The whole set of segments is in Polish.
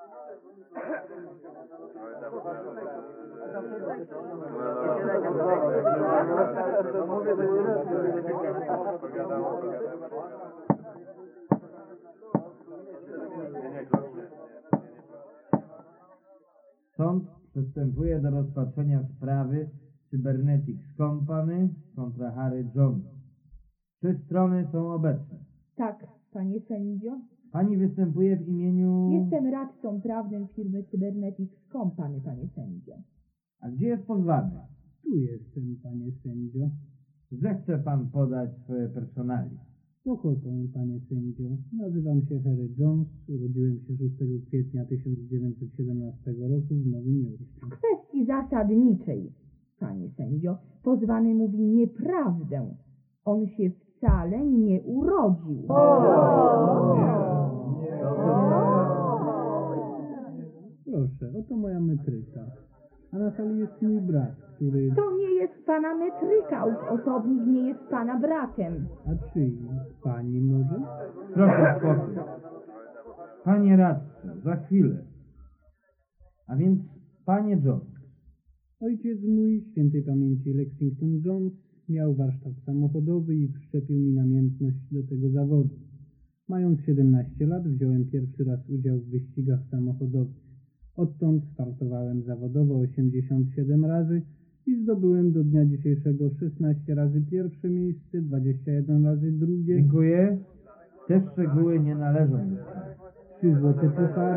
Sąd przystępuje do rozpatrzenia sprawy Cybernetics Company kontra Harry Jones. Czy strony są obecne? Tak, panie sędzio. Pani występuje w imieniu... Jestem radcą prawnym firmy Cybernetics Company, panie sędzio. A gdzie jest pozwany? Tu jestem, panie sędzio. Zechce pan podać swoje personalia. Z ochotą, panie sędzio. Nazywam się Harry Jones. Urodziłem się 6 kwietnia 1917 roku w Nowym Jorku. W kwestii zasadniczej, panie sędzio, pozwany mówi nieprawdę. On się wcale nie urodził. Proszę, oto moja metryka. A na sali jest mój brat, który... To nie jest pana metryka, osobnik nie jest pana bratem. A czyj? Pani może? Proszę spokój. Panie radco, za chwilę. A więc, panie Jones. Ojciec mój, świętej pamięci Lexington Jones, miał warsztat samochodowy i wszczepił mi namiętność do tego zawodu. Mając 17 lat wziąłem pierwszy raz udział w wyścigach samochodowych. Odtąd startowałem zawodowo 87 razy i zdobyłem do dnia dzisiejszego 16 razy pierwsze miejsce, 21 razy drugie. Dziękuję. Te szczegóły nie należą do sprawy. 3 złote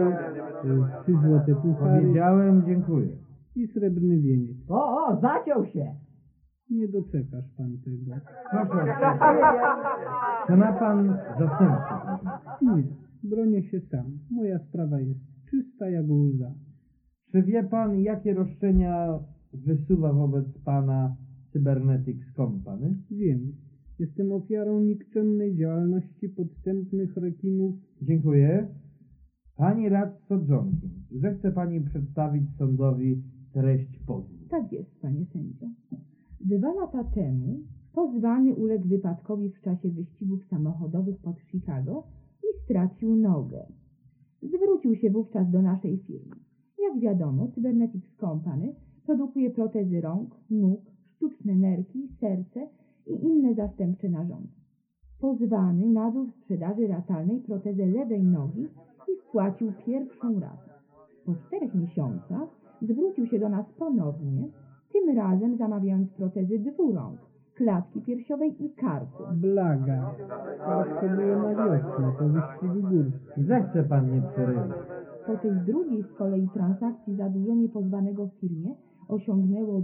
puchary Powiedziałem dziękuję. i srebrny wieniec. O, zaciął się! Nie doczekasz pan tego. Proszę. Czy ma pan zastępcę? Nie, bronię się sam. Moja sprawa jest czysta jak łza. Czy wie pan, jakie roszczenia wysuwa wobec pana Cybernetics Company? Wiem. Jestem ofiarą nikczemnej działalności podstępnych rekinów. Dziękuję. Pani radco Johnson, zechce pani przedstawić sądowi treść pozwu. Tak jest, panie sędzio. 2 lata temu pozwany uległ wypadkowi w czasie wyścigów samochodowych pod Chicago i stracił nogę. Zwrócił się wówczas do naszej firmy. Jak wiadomo, Cybernetics Company produkuje protezy rąk, nóg, sztuczne nerki, serce i inne zastępcze narządy. Pozwany nabył w sprzedaży ratalnej protezę lewej nogi i wpłacił pierwszą ratę. Po 4 miesiącach zwrócił się do nas ponownie, tym razem zamawiając protezy 2 rąk, klatki piersiowej i karku. Blaga. Teraz to było na wiosnę, po wyścigu górskim. Zechce pan nie przerywać. Po tej drugiej z kolei transakcji zadłużenie pozwanego w firmie osiągnęło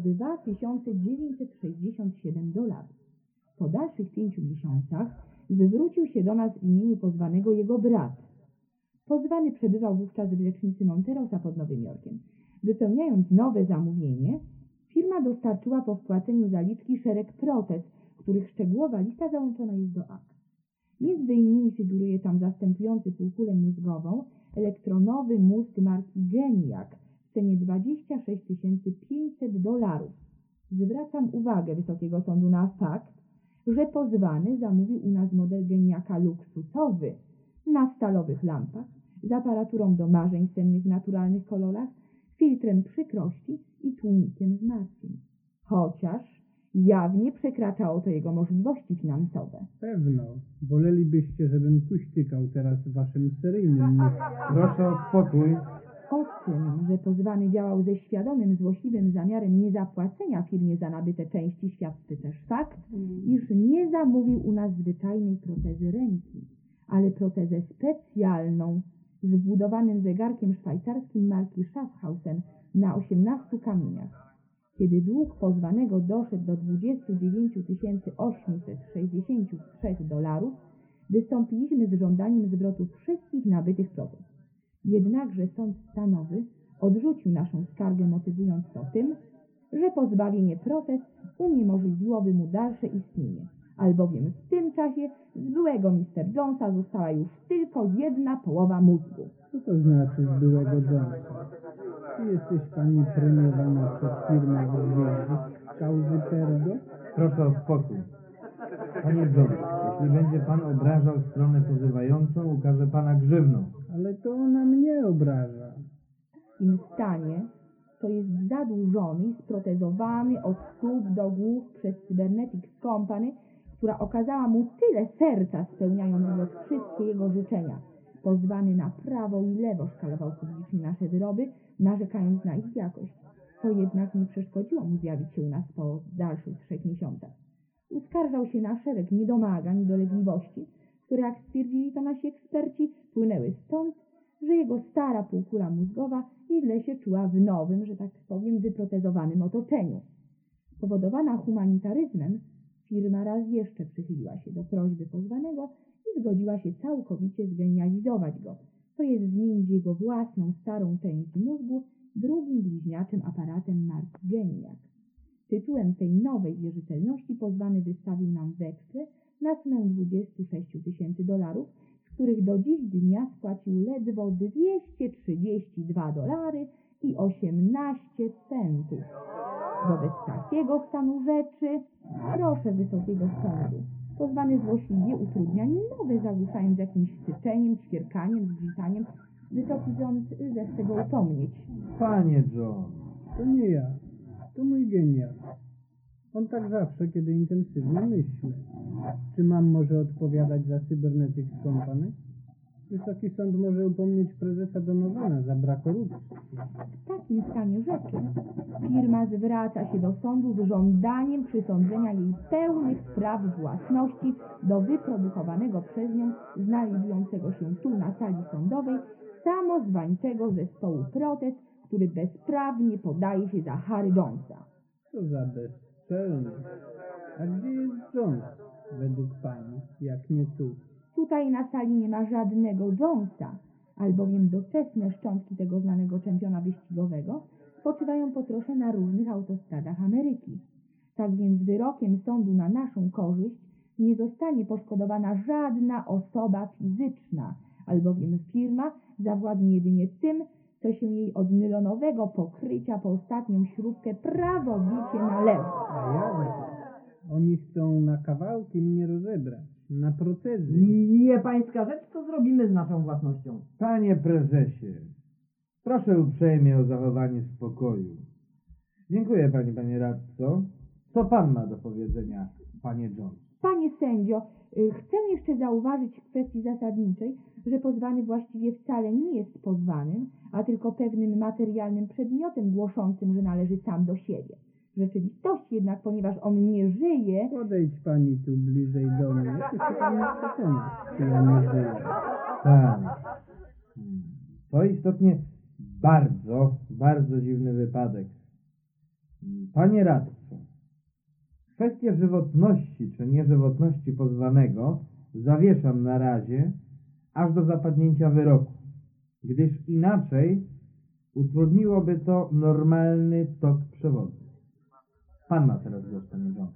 $2967. Po dalszych 5 miesiącach zwrócił się do nas w imieniu pozwanego jego brat. Pozwany przebywał wówczas w lecznicy Monterosa pod Nowym Jorkiem. Wypełniając nowe zamówienie, firma dostarczyła po wpłaceniu zaliczki szereg protez, których szczegółowa lista załączona jest do akt. Między innymi figuruje tam zastępujący półkulę mózgową elektronowy mózg marki Geniac w cenie $26 500. Zwracam uwagę Wysokiego Sądu na fakt, że pozwany zamówił u nas model Geniaca luksusowy na stalowych lampach, z aparaturą do marzeń sennych w naturalnych kolorach, filtrem przykrości i tłumikiem zmartwień. Chociaż jawnie przekraczało to jego możliwości finansowe. Pewno. Wolelibyście, żebym kuśtykał teraz waszym seryjnym Proszę o spokój. O tym, że pozwany działał ze świadomym, złośliwym zamiarem niezapłacenia firmie za nabyte części, świadczy też fakt, iż nie zamówił u nas zwyczajnej protezy ręki, ale protezę specjalną z wbudowanym zegarkiem szwajcarskim marki Schaffhausen na 18 kamieniach. Kiedy dług pozwanego doszedł do $29 863, wystąpiliśmy z żądaniem zwrotu wszystkich nabytych protez. Jednakże sąd stanowy odrzucił naszą skargę, motywując to tym, że pozbawienie protez uniemożliwiłoby mu dalsze istnienie, albowiem w tym czasie z byłego Mr. Jonesa została już tylko 1/2 mózgu. Co to znaczy z byłego Jonesa? Czy jesteś pani premiowana przez firmę z kauzy Perdo? Proszę o spokój. Panie Jones, jeśli będzie pan obrażał stronę pozywającą, ukaże pana grzywną. ale to ona mnie obraża. W tym stanie to jest zadłużony i sprotezowany od stóp do głów przez Cybernetics Company, która okazała mu tyle serca, spełniając wrot wszystkie jego życzenia. Pozwany na prawo i lewo szkalował publicznie nasze wyroby, narzekając na ich jakość. To jednak nie przeszkodziło mu zjawić się u nas po dalszych 3 miesiącach. Uskarżał się na szereg niedomagań i dolegliwości, które, jak stwierdzili to nasi eksperci, płynęły stąd, że jego stara półkula mózgowa źle się czuła w nowym, że tak powiem, wyprotezowanym otoczeniu. Powodowana humanitaryzmem, firma raz jeszcze przychyliła się do prośby pozwanego i zgodziła się całkowicie zgenializować go, to jest zmienić jego własną starą część mózgu drugim bliźniaczym aparatem marki Geniak. Tytułem tej nowej wierzytelności pozwany wystawił nam weksle na sumę $26,000, z których do dziś dnia spłacił ledwo $232,18. Wobec takiego stanu rzeczy proszę Wysokiego Sądu. Pozwany złośliwie utrudnia mi nowe, zagłuszając jakimś syczeniem, ćwierkaniem, zgrzytaniem. Wysoki Sąd zechce go upomnieć. Panie John, To nie ja, to mój genial. On tak zawsze, kiedy intensywnie myśli. Czy mam może odpowiadać za Cybernetics Company? Wysoki Sąd może upomnieć prezesa Donowana za brak korupcji. W takim stanie rzeczy firma zwraca się do sądu z żądaniem przysądzenia jej pełnych praw własności do wyprodukowanego przez nią, znajdującego się tu na sali sądowej, samozwańczego zespołu protez, który bezprawnie podaje się za Harry Jonesa. Co za bezczelność. A gdzie jest Jones, według pani, jak nie tu? Tutaj na sali nie ma żadnego Jonesa, albowiem doczesne szczątki tego znanego czempiona wyścigowego spoczywają po trosze na różnych autostradach Ameryki. Tak więc wyrokiem sądu na naszą korzyść nie zostanie poszkodowana żadna osoba fizyczna, albowiem firma zawładnie jedynie tym, co się jej od nylonowego pokrycia po ostatnią śrubkę prawowicie należy. A ja oni chcą na kawałki mnie rozebrać, na protezy. Nie pańska rzecz, co zrobimy z naszą własnością? panie prezesie, proszę uprzejmie o zachowanie spokoju. Dziękuję pani, panie radco. Co pan ma do powiedzenia, panie John? Panie sędzio, chcę jeszcze zauważyć w kwestii zasadniczej, że pozwany właściwie wcale nie jest pozwanym, a tylko pewnym materialnym przedmiotem głoszącym, że należy sam do siebie. W rzeczywistości jednak, ponieważ on nie żyje... Podejdź pani tu bliżej do mnie, ja się pani przekonać, czy ja nie żyję. Tak. To istotnie bardzo dziwny wypadek. Panie radco, kwestię żywotności czy nieżywotności pozwanego zawieszam na razie, aż do zapadnięcia wyroku, gdyż inaczej utrudniłoby to normalny tok przewodni. Pan ma teraz głos, panie John.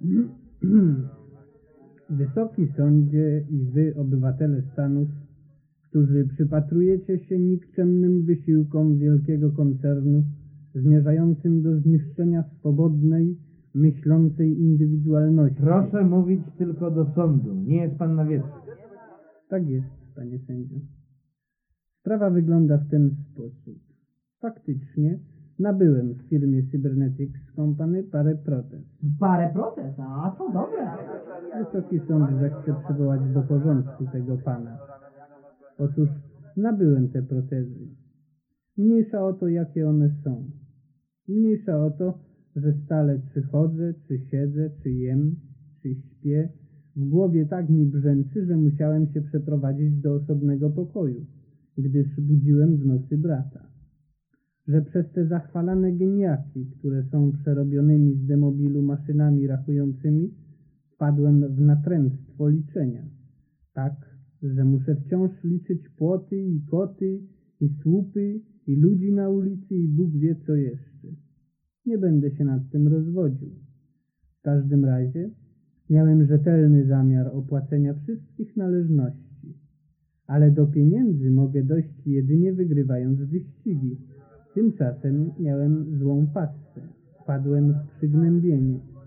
Wysoki sądzie i wy, obywatele Stanów, którzy przypatrujecie się nikczemnym wysiłkom wielkiego koncernu zmierzającym do zniszczenia swobodnej, myślącej indywidualności. Proszę mówić tylko do sądu. Nie jest pan na wietrze. Tak jest, panie sędzio. Sprawa wygląda w ten sposób. Faktycznie nabyłem w firmie Cybernetics Company parę protez. Parę protez, a to dobre. Wysoki sąd zechce przywołać do porządku tego pana. Otóż nabyłem te protezy. Mniejsza o to, jakie one są. Mniejsza o to, że stale czy chodzę, czy siedzę, czy jem, czy śpię. W głowie tak mi brzęczy, że musiałem się przeprowadzić do osobnego pokoju, gdyż budziłem w nocy brata. Że przez te zachwalane geniaki, które są przerobionymi z demobilu maszynami rachującymi, wpadłem w natręctwo liczenia. Tak, że muszę wciąż liczyć płoty i koty i słupy i ludzi na ulicy i Bóg wie co jeszcze. Nie będę się nad tym rozwodził. W każdym razie miałem rzetelny zamiar opłacenia wszystkich należności, ale do pieniędzy mogę dojść jedynie wygrywając wyścigi. Tymczasem miałem złą passę. Wpadłem w przygnębienie.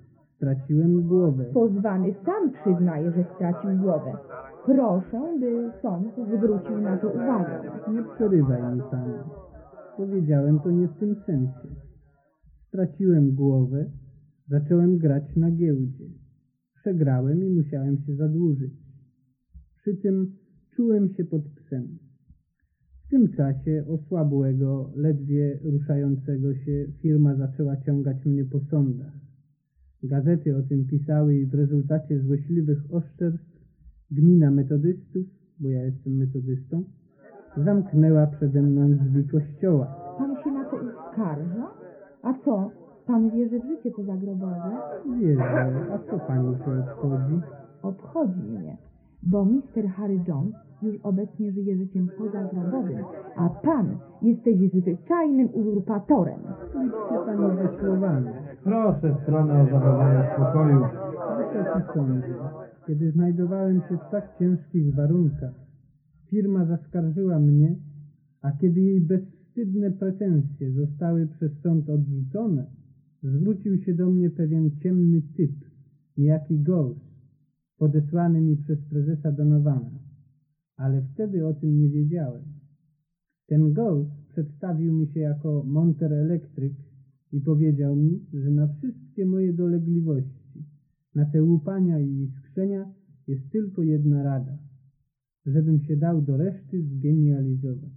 straciłem głowę. Pozwany sam przyznaje, że stracił głowę. Proszę, by sąd zwrócił na to uwagę. Nie przerywaj mi pan. Powiedziałem to nie w tym sensie. Straciłem głowę, zacząłem grać na giełdzie. Przegrałem i musiałem się zadłużyć. Przy tym czułem się pod psem. W tym czasie osłabłego, ledwie ruszającego się firma zaczęła ciągać mnie po sądach. Gazety o tym pisały i w rezultacie złośliwych oszczerstw gmina metodystów, bo ja jestem metodystą, zamknęła przede mną drzwi kościoła. Pan się na to uskarża? A co? Pan wierzy w życie pozagrobowe? Wierzę, a co pani to obchodzi? Obchodzi mnie, bo Mr. Harry Jones już obecnie żyje życiem pozagrobowym, a pan jesteś zwyczajnym uzurpatorem. Idźcie pani ze słowami. Proszę stronę o zachowanie spokoju. Wysoki sądzie, kiedy znajdowałem się w tak ciężkich warunkach, firma zaskarżyła mnie, a kiedy jej bezwstydne pretensje zostały przez sąd odrzucone, zwrócił się do mnie pewien ciemny typ, niejaki Ghost, podesłany mi przez prezesa Donowana. Ale wtedy o tym nie wiedziałem. Ten Ghost przedstawił mi się jako monter elektryk i powiedział mi, że na wszystkie moje dolegliwości, na te łupania i iskrzenia jest tylko jedna rada, żebym się dał do reszty zgenializować.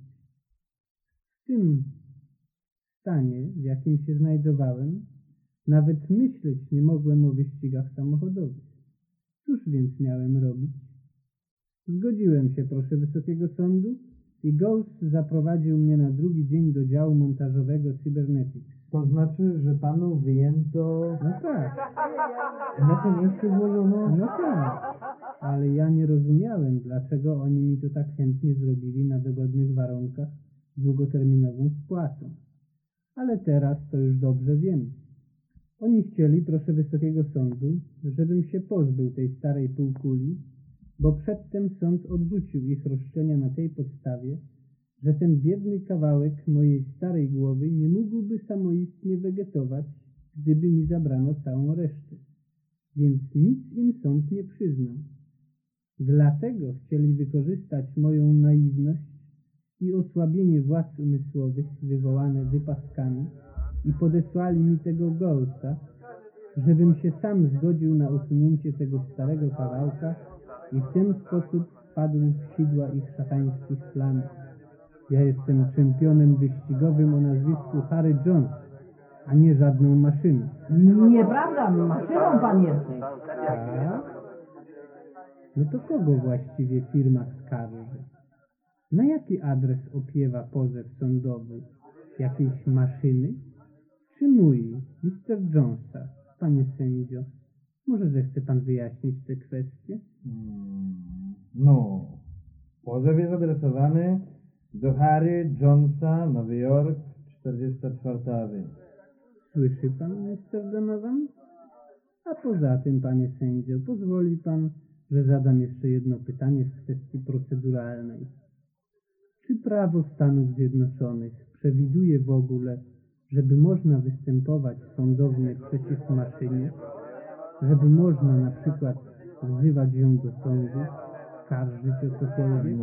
W tym stanie, w jakim się znajdowałem, nawet myśleć nie mogłem o wyścigach samochodowych. Cóż więc miałem robić? Zgodziłem się, proszę Wysokiego Sądu, i Ghost zaprowadził mnie na drugi dzień do działu montażowego Cybernetics. To znaczy, że panu wyjęto... No tak, Na to miejsce złożono... no tak, ale ja nie rozumiałem, dlaczego oni mi to tak chętnie zrobili na dogodnych warunkach z długoterminową spłatą. Ale teraz to już dobrze wiem. Oni chcieli, proszę Wysokiego Sądu, żebym się pozbył tej starej półkuli, bo przedtem sąd odrzucił ich roszczenia na tej podstawie, że ten biedny kawałek mojej starej głowy nie mógłby samoistnie wegetować, gdyby mi zabrano całą resztę. Więc nic im sąd nie przyznał. Dlatego chcieli wykorzystać moją naiwność i osłabienie władz umysłowych wywołane wypadkami i podesłali mi tego Ghosta, żebym się sam zgodził na usunięcie tego starego kawałka i w ten sposób wpadł w sidła ich szatańskich planów. Ja jestem czempionem wyścigowym o nazwisku Harry Jones, a nie żadną maszyną. Nieprawda, maszyną pan jesteś. Tak? No to kogo właściwie firma skarży? Na jaki adres opiewa pozew sądowy? Jakiejś maszyny? Czy mój, Mr. Jonesa, panie sędzio? Może zechce pan wyjaśnić tę kwestię? No, pozew jest adresowany do Harry Jonesa, Nowy Jork, 44 Avenue. Słyszy pan, Mr. Donovan? A poza tym, panie sędzio, pozwoli pan, że zadam jeszcze jedno pytanie z kwestii proceduralnej. Czy prawo Stanów Zjednoczonych przewiduje w ogóle, żeby można występować sądownie przeciw maszynie? Żeby można na przykład wzywać ją do sądu, skarżyć o cokolwiek?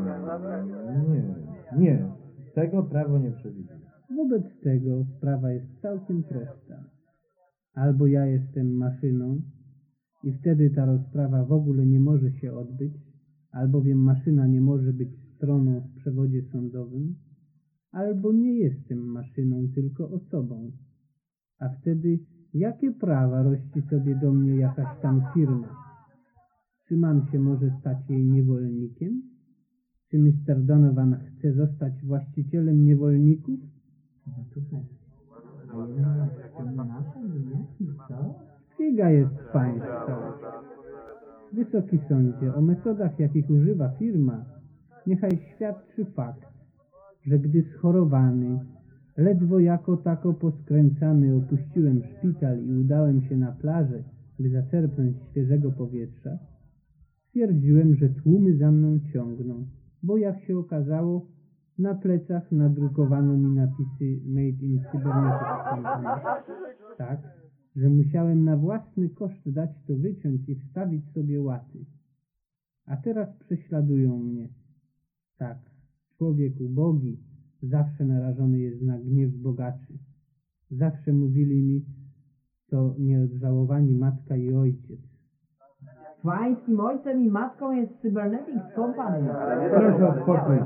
Nie, tego prawo nie przewiduje. Wobec tego sprawa jest całkiem prosta. Albo ja jestem maszyną i wtedy ta rozprawa w ogóle nie może się odbyć, albowiem maszyna nie może być stroną w przewodzie sądowym, albo nie jestem maszyną, tylko osobą. A wtedy jakie prawa rości sobie do mnie jakaś tam firma? Czy mam się może stać jej niewolnikiem? Czy Mr. Donovan chce zostać właścicielem niewolników? No tutaj. A jedna nasze nie, co? Figa jest państwa. Wysoki sądzie, o metodach, jakich używa firma, niechaj świadczy fakt, że gdy schorowany, ledwo jako tako poskręcany opuściłem szpital i udałem się na plażę, by zaczerpnąć świeżego powietrza, stwierdziłem, że tłumy za mną ciągną, bo jak się okazało, na plecach nadrukowano mi napisy Made in Cybernetics Company. Tak, że musiałem na własny koszt dać to wyciąć i wstawić sobie łaty. A teraz prześladują mnie. Tak, człowiek ubogi zawsze narażony jest na gniew bogaczy. Zawsze mówili mi, to nieodżałowani matka i ojciec. Pańskim ojcem i matką jest Cybernetics Company. Proszę o spokój.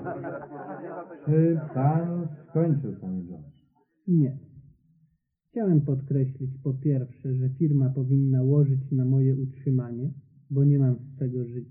Czy pan skończył, panie Jones? Nie. Chciałem podkreślić po pierwsze, że firma powinna łożyć na moje utrzymanie, bo nie mam z czego żyć.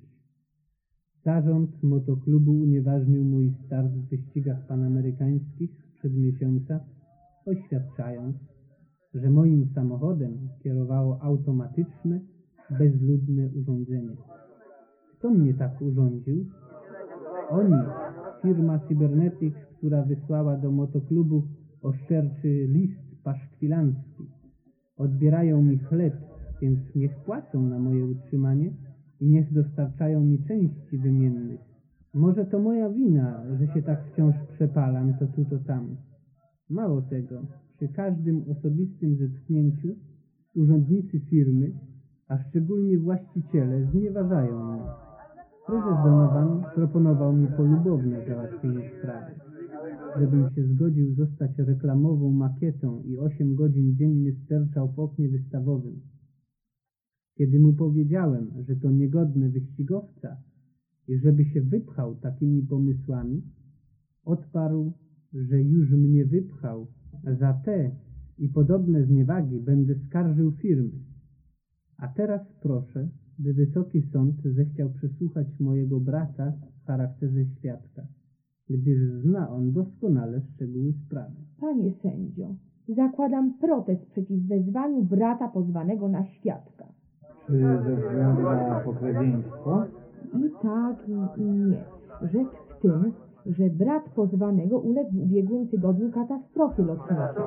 Zarząd motoklubu unieważnił mój start w wyścigach panamerykańskich sprzed miesiąca, oświadczając, że moim samochodem kierowało automatyczne, bezludne urządzenie. Kto mnie tak urządził? Oni, firma Cybernetics, która wysłała do motoklubu oszczerczy list paszkwilancki. Odbierają mi chleb, więc niech płacą na moje utrzymanie i niech dostarczają mi części wymiennych. Może to moja wina, że się tak wciąż przepalam to tu, to tam. Mało tego, przy każdym osobistym zetknięciu urzędnicy firmy, a szczególnie właściciele, znieważają mnie. Prezes Donovan proponował mi polubowne załatwienie sprawy, żebym się zgodził zostać reklamową makietą i 8 godzin dziennie sterczał w oknie wystawowym. Kiedy mu powiedziałem, że to niegodne wyścigowca i żeby się wypchał takimi pomysłami, odparł, że już mnie wypchał, a za te i podobne zniewagi będę skarżył firmy. A teraz proszę, by Wysoki Sąd zechciał przesłuchać mojego brata w charakterze świadka, gdyż zna on doskonale szczegóły sprawy. Panie sędzio, zakładam protest przeciw wezwaniu brata pozwanego na świadka. Czy ze względu na pokrewieństwo? I tak, i nie. Rzecz w tym, że brat pozwanego uległ w ubiegłym tygodniu katastrofie lotniczej.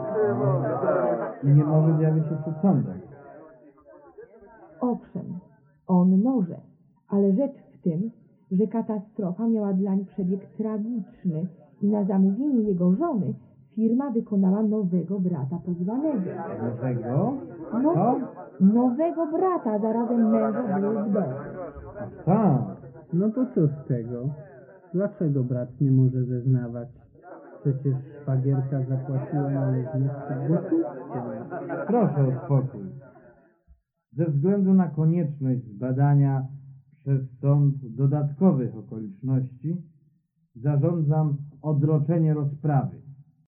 I nie może zjawić się przed sądem. Owszem, on może, ale rzecz w tym, że katastrofa miała dlań przebieg tragiczny i na zamówienie jego żony firma wykonała nowego brata pozwanego. Nowego? No, Co? nowego brata, zarazem męża był w domu. A tak. No to co z tego? Dlaczego brat nie może zeznawać? Przecież szwagierka zapłaciła należności gotówką. Proszę o spokój. Ze względu na konieczność zbadania przez sąd dodatkowych okoliczności zarządzam odroczenie rozprawy.